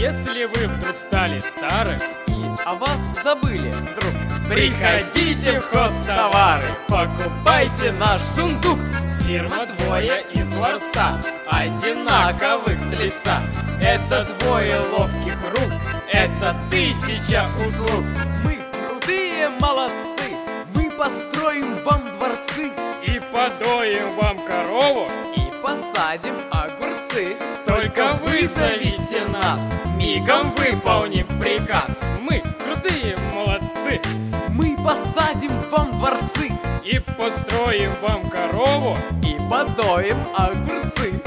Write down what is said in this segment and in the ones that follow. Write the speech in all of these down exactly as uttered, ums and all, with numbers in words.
Если вы вдруг стали стары и о вас забыли вдруг, приходите в хозтовары, покупайте наш сундук. Фирма Двое из ларца, одинаковых с лица. Это двое ловких рук, это тысяча услуг. Мы крутые молодцы, мы построим вам дворцы и подоим вам корову, и посадим огурцы. Только вызовите нас, мигом выполним приказ. Мы крутые молодцы, мы посадим вам дворцы и построим вам корову, и подоим огурцы.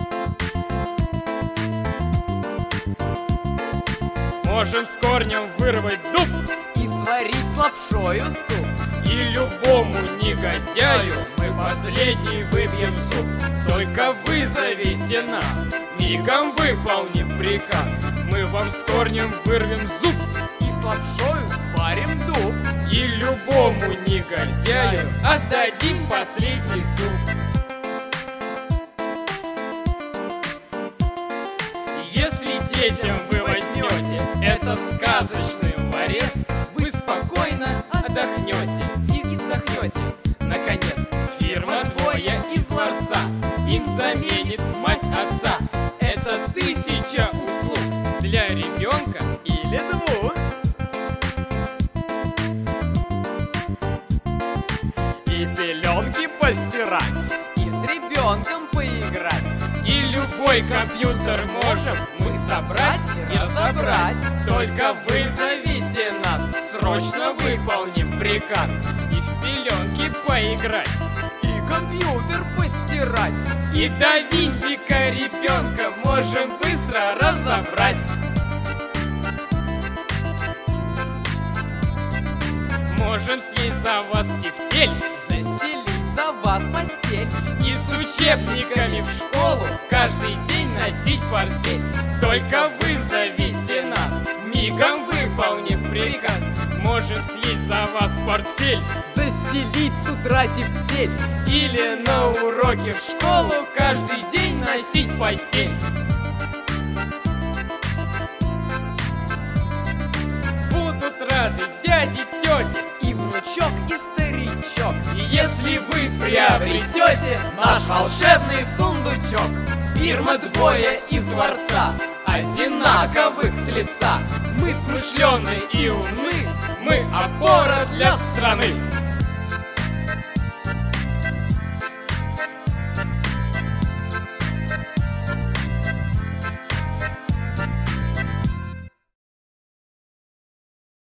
Можем с корнем вырвать дуб и сварить с лапшою суп. И любому негодяю мы последний выбьем зуб. Только вызовите нас, мигом выполним приказ. Мы вам с корнем вырвем зуб и с лапшою сварим дуб. И любому негодяю отдадим последний суп. Если детям вы возьмете этот сказочный ларец, вы спокойно отдохнете и вздохнете. Наконец, фирма «Двое из ларца» им заменит мать отца. Это тысяча услуг для ребенка или двух. И пеленки постирать, и с ребенком поиграть. И любой компьютер можем мы собрать и разобрать. Только вызовите нас, срочно выполним приказ. И в пеленки поиграть, и компьютер постирать. И до винтика ребенка можем быстро разобрать. Можем съесть за вас тефтель, застелить за вас постель. И с учебниками в школу каждый день носить портфель. Только вызовите нас, мигом выполним приказ. Можем съесть за вас портфель, застелить с утра тефтель. Или на уроке в школу каждый день носить постель. Будут рады дяди, тети и внучок, и старичок, если вы приобретете наш волшебный сундучок. Фирма «Двое из ларца», одинаковых с лица. Мы смышленые и умны, мы опора для страны.